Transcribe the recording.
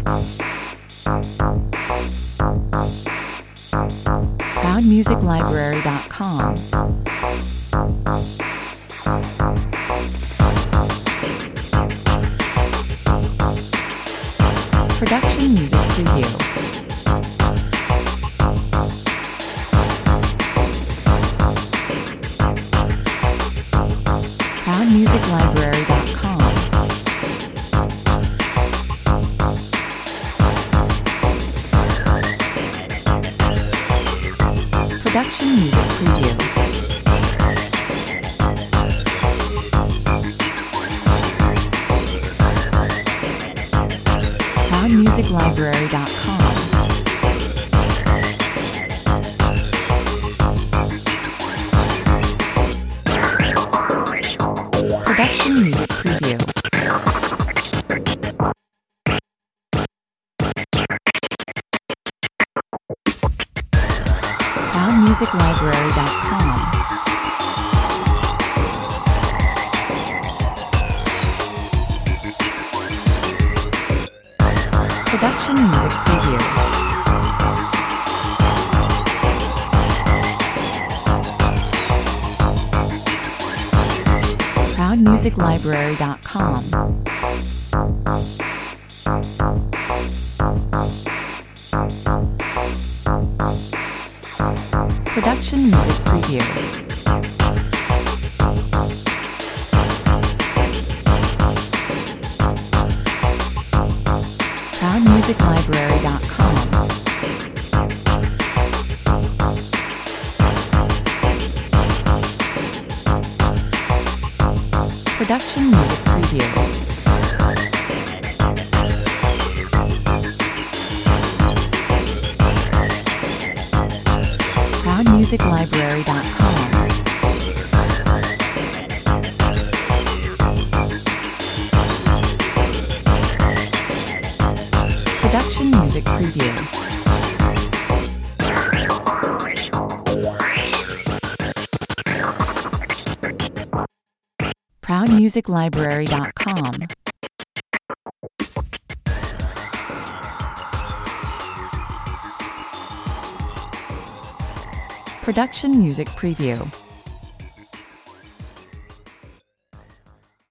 ProudMusicLibrary.com. Production Music Preview. ProudMusicLibrary.com. Production Music Preview. ProudMusicLibrary.com. Production Music Preview. ProudMusicLibrary.com. Production Music Preview. ProudMusicLibrary.com. Production Music Preview. ProudMusicLibrary.com. Production Music Preview. ProudMusicLibrary.com. Production Music Preview. ProudMusicLibrary.com. Production Music Preview.